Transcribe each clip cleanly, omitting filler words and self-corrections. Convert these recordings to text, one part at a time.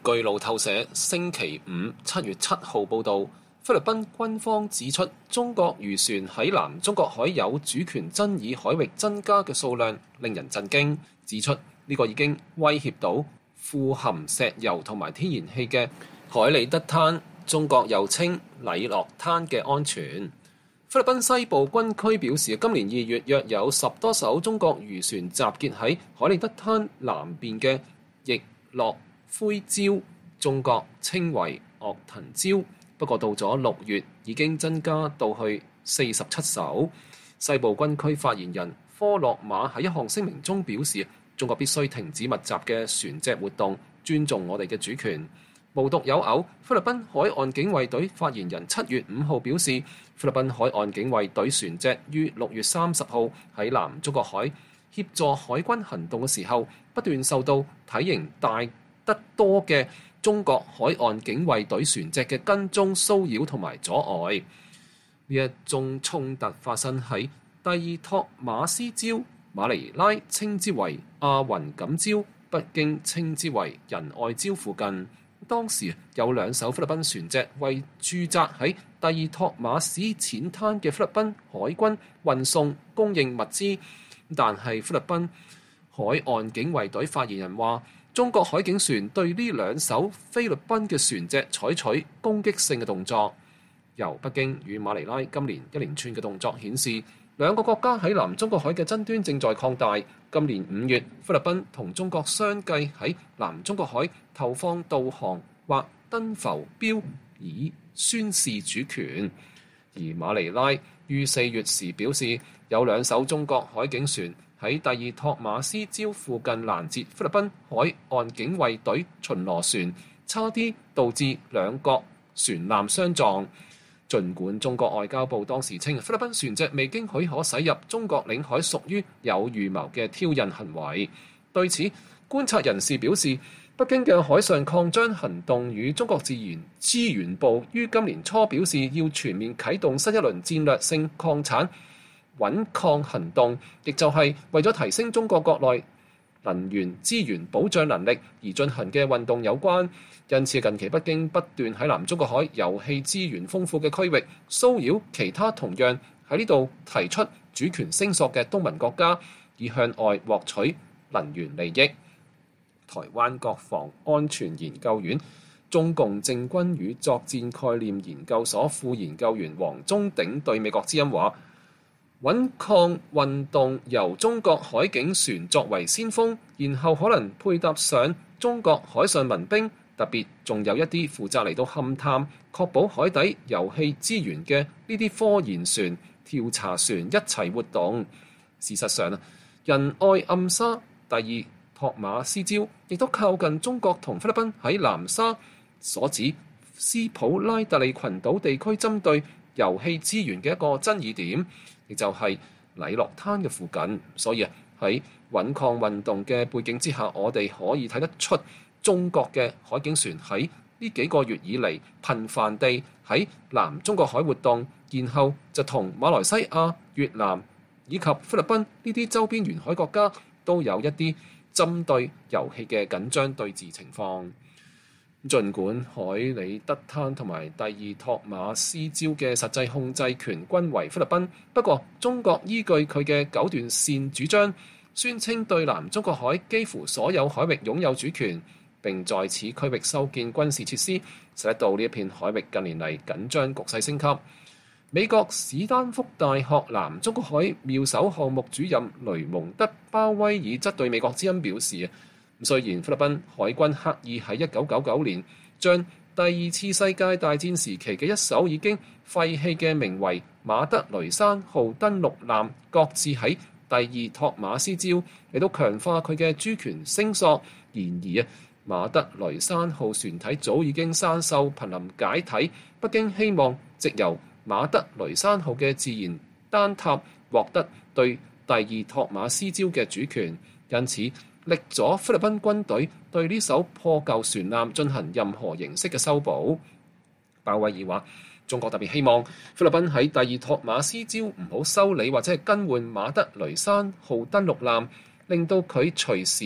據路透社星期五7月7號報導，菲律賓軍方指出，中國漁船喺南中國海有主權爭議海域增加嘅數量令人震驚，指出呢個已經威脅到富含石油同埋天然氣嘅海里德灘，中國又稱禮諾灘嘅安全。菲律賓西部軍區表示，今年2月約有10多艘中國漁船集結喺海里德灘南邊嘅翼諾灰礁，中國稱為鄂騰礁。不過到咗6月，已經增加到去47艘。西部軍區發言人科洛馬喺一項聲明中表示，中國必須停止密集嘅船隻活動，尊重我哋嘅主權。無獨有偶，菲律賓海岸警衛隊發言人7月5號表示，菲律賓海岸警衛隊船隻於6月30號喺南中國海協助海軍行動嘅時候，不斷受到體型大得多嘅中國海岸警衛隊船隻嘅跟蹤、騷擾同埋阻礙。呢一宗衝突發生喺第二托馬斯礁，馬尼拉稱之為阿雲錦礁，北京稱之為仁愛礁附近。當時有2艘菲律賓船隻為駐紮喺第二托馬斯淺灘嘅菲律賓海軍運送供應物資，但係菲律賓海岸警衛隊發言人話，中國海警船對呢2艘菲律賓嘅船隻採取攻擊性嘅動作。由北京與馬尼拉今年一連串嘅動作顯示，兩個國家喺南中國海嘅爭端正在擴大。今年5月，菲律賓同中國相繼喺南中國海投放導航或登浮標，以宣示主權。而馬尼拉於4月時表示，有2艘中國海警船喺第二托馬斯礁附近攔截菲律賓海岸警衛隊巡邏船，差啲導致2國船艦相撞。儘管中國外交部當時稱菲律賓船隻未經許可駛入中國領海屬於有預謀嘅挑釁行為。對此，觀察人士表示，北京嘅海上擴張行動與中國自然資源部於今年初表示要全面啟動新一輪戰略性礦產穩礦行動，亦就係為咗提升中國國內能源資源保障能力而進行嘅運動有關。因此近期北京不斷喺南中國海油氣資源豐富嘅區域騷擾其他同樣喺呢度提出主權聲索嘅東盟國家，以向外獲取能源利益。台灣國防安全研究院中共政軍與作戰概念研究所副研究員黃忠鼎對美國之音話，穩礦運動由中國海警船作為先鋒，然後可能配搭上中國海上民兵，特別仲有一啲負責嚟到勘探、確保海底油氣資源嘅呢啲科研船、調查船一齊活動。事實上仁愛暗沙第二托馬斯礁亦都靠近中國同菲律賓喺南沙所指斯普拉特利群島地區針對油氣資源嘅一個爭議點，亦就係禮諾灘嘅附近。所以喺穩礦運動嘅背景之下，我哋可以睇得出中國嘅海警船喺呢幾個月以嚟頻繁地喺南中國海活動，然後就同馬來西亞、越南以及菲律賓呢啲周邊沿海國家都有一啲針對油氣嘅緊張對峙情況。儘管海里德灘同埋第二托馬斯礁嘅實際控制權均為菲律賓，不過中國依據佢嘅9段線主張，宣稱對南中國海幾乎所有海域擁有主權，並在此區域修建軍事設施，使得到呢一片海域近年嚟緊張局勢升級。美國史丹福大學南中國海妙手項目主任雷蒙德鮑威爾則對美國之音表示，雖然菲律賓海軍刻意喺1999年將第2次世界大戰時期嘅一艘已經廢棄嘅名為馬德雷山號登陸艦擱置喺第二托馬斯礁，嚟到強化佢嘅主權聲索，然而馬德雷山號船體早已經生鏽瀕臨解體，北京希望藉由馬德雷山號嘅自然單塔獲得對第二托馬斯礁嘅主權，因此力阻菲律賓軍隊對呢艘破舊船艦進行任何形式嘅修補。鮑威爾話，中國特別希望菲律賓喺第二托馬斯礁唔好修理或者係更換馬德雷山號登陸艦，令到佢隨時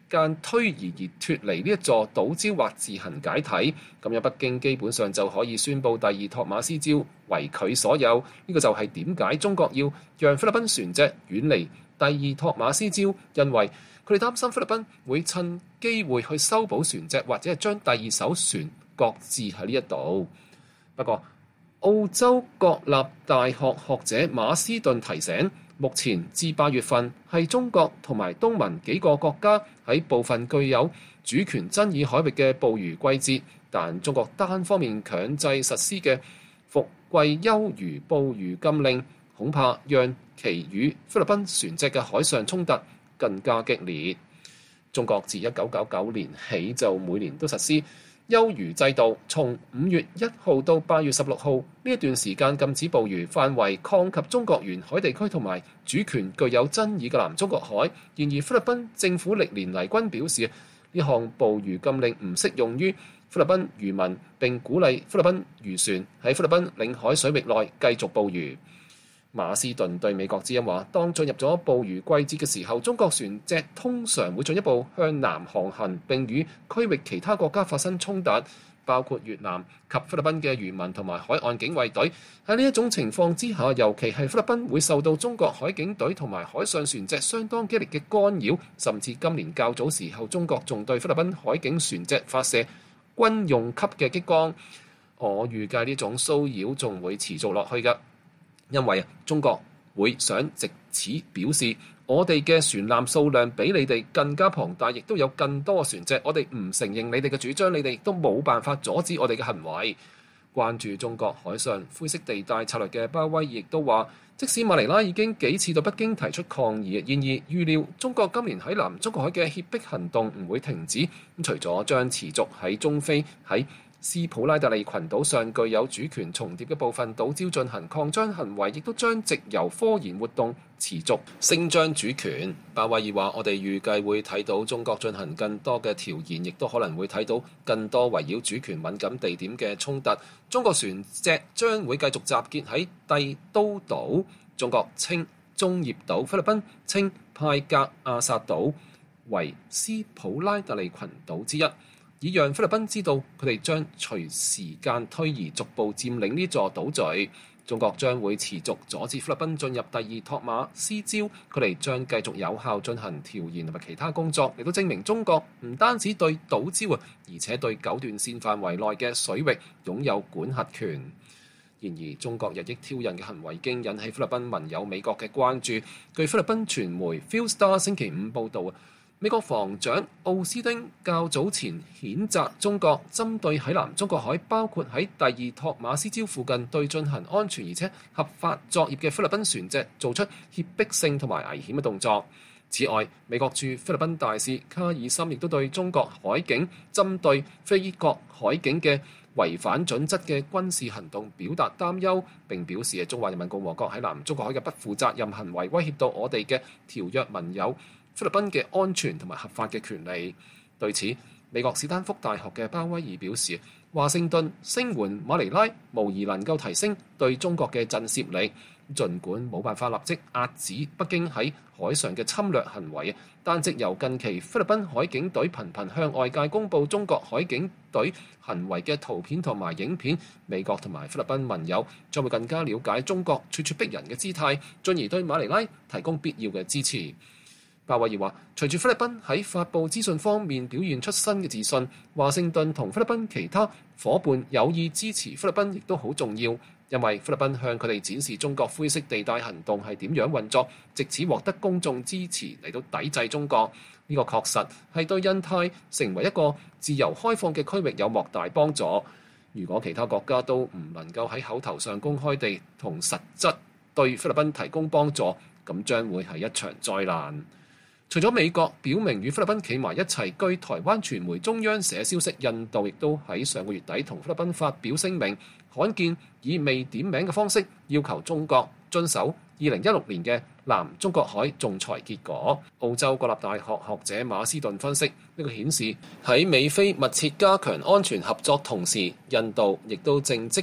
間推移而脫離呢一座島礁或自行解體，咁樣北京基本上就可以宣布第二托馬斯礁為佢所有。呢個就係點解中國要讓菲律賓船隻遠離第二托馬斯礁，因為佢哋擔心菲律賓會趁機會去修補船隻，或者係將第二艘船擱置喺呢一度。不過，澳洲國立大學學者馬斯頓提醒，目前至8月份係中國同埋東盟幾個國家喺部分具有主權爭議海域嘅捕魚季節，但中國單方面強制實施嘅伏季休漁捕魚禁令，恐怕讓其與菲律賓船隻嘅海上衝突更加激烈。中國自1999年起就每年都實施休漁制度，從5月1號到8月16號呢一段時間禁止捕魚，範圍擴及中國沿海地區同埋主權具有爭議嘅南中國海。然而菲律賓政府歷年嚟均表示，呢項捕魚禁令唔適用於菲律賓漁民，並鼓勵菲律賓漁船喺菲律賓領海水域內繼續捕魚。馬斯頓對美國之音話，當進入咗捕魚季節嘅時候，中國船隻通常會進一步向南航行，並與區域其他國家發生衝突，包括越南及菲律賓嘅漁民同埋海岸警衛隊。喺呢一種情況之下，尤其係菲律賓會受到中國海警隊同埋海上船隻相當激烈嘅干擾，甚至今年較早時候，中國仲對菲律賓海警船隻發射軍用級嘅激光。我預計呢種騷擾仲會持續落去㗎。因為中國會想藉此表示，我哋嘅船艦數量比你哋更加龐大，亦都有更多船隻。我哋唔承認你哋嘅主張，你哋亦都冇辦法阻止我哋嘅行為。關注中國海上灰色地帶策略嘅鮑威爾亦都話，即使馬尼拉已經幾次到北京提出抗議，然而預料中國今年喺南中國海嘅脅迫行動唔會停止。除咗將持續喺中非喺斯普拉特利群島上具有主權重疊嘅部分島礁進行擴張行為，亦都將藉由科研活動持續聲張主權。鮑威爾話：我哋預計會睇到中國進行更多嘅調研，亦都可能會睇到更多圍繞主權敏感地點嘅衝突。中國船隻將會繼續集結喺帝都島，中國稱中業島，菲律賓稱派格亞薩島為斯普拉特利群島之一，以讓菲律賓知道佢哋將隨時間推移逐步佔領呢座島嶼。中國將會持續阻止菲律賓進入第二托馬斯礁，佢哋將繼續有效進行調研同埋其他工作，亦都證明中國唔單止對島礁而且對九段線範圍內嘅水域擁有管轄權。然而，中國日益挑釁嘅行為已經引起菲律賓盟友美國嘅關注。據菲律賓傳媒 Philstar 星期五報導，美國防長奧斯汀較早前譴責中國針對喺南中國海，包括喺第二托馬斯礁附近對進行安全而且合法作業嘅菲律賓船隻做出脅迫性同埋危險嘅動作。此外，美國駐菲律賓大使卡爾森亦都對中國海警針對菲國海警嘅違反準則嘅軍事行動表達擔憂，並表示中華人民共和國喺南中國海嘅不負責任行為威脅到我哋嘅條約盟友菲律賓嘅安全同埋合法嘅權利。對此，美國史丹福大學嘅鮑威爾表示，華盛頓聲援馬尼拉無疑能夠提升對中國嘅震懾力，儘管冇辦法立即遏止北京喺海上嘅侵略行為，但藉由近期菲律賓海警隊頻頻向外界公佈中國海警隊行為嘅圖片同埋影片，美國同埋菲律賓盟友將會更加了解中國咄咄逼人嘅姿態，進而對馬尼拉提供必要嘅支持。鮑威爾話：隨住菲律賓喺發布資訊方面表現出新嘅自信，華盛頓同菲律賓其他伙伴有意支持菲律賓亦都好重要，因為菲律賓向佢哋展示中國灰色地帶行動係點樣運作，藉此獲得公眾支持嚟到抵制中國。呢個確實係對印太成為一個自由開放嘅區域有莫大幫助。如果其他國家都唔能夠喺口頭上公開地同實質對菲律賓提供幫助，咁將會係一場災難。除咗美國表明與菲律賓企埋一齊，據台灣傳媒中央社消息，印度亦都喺上個月底同菲律賓發表聲明，罕見以未點名嘅方式要求中國遵守2016年嘅南中國海仲裁結果。澳洲國立大學學者馬斯頓分析，呢個顯示喺美菲密切加強安全合作同時，印度亦都正積極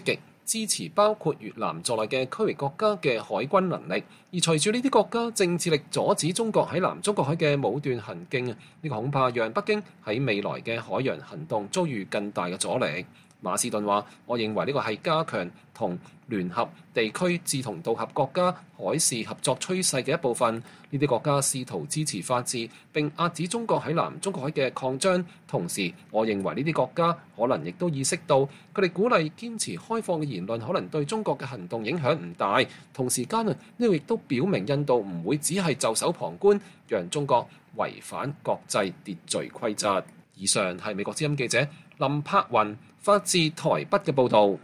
支持包括越南在內嘅區域國家嘅海軍能力。而隨住呢啲國家正致力阻止中國喺南中國海嘅武斷行徑啊，呢個恐怕讓北京喺未來嘅海洋行動遭遇更大嘅阻力。馬士頓話：我認為呢個係加強同聯合地區志同道合國家海事合作趨勢嘅一部分。呢啲國家試圖支持法治並遏止中國喺南中國海嘅擴張，同時我認為呢啲國家可能亦都意識到佢哋鼓勵堅持開放嘅言論可能對中國嘅行動影響唔大。同時間呢個亦都表明印度唔會只係袖手旁觀，讓中國違反國際秩序規則。以上係美國之音記者林柏雲發自台北嘅報導。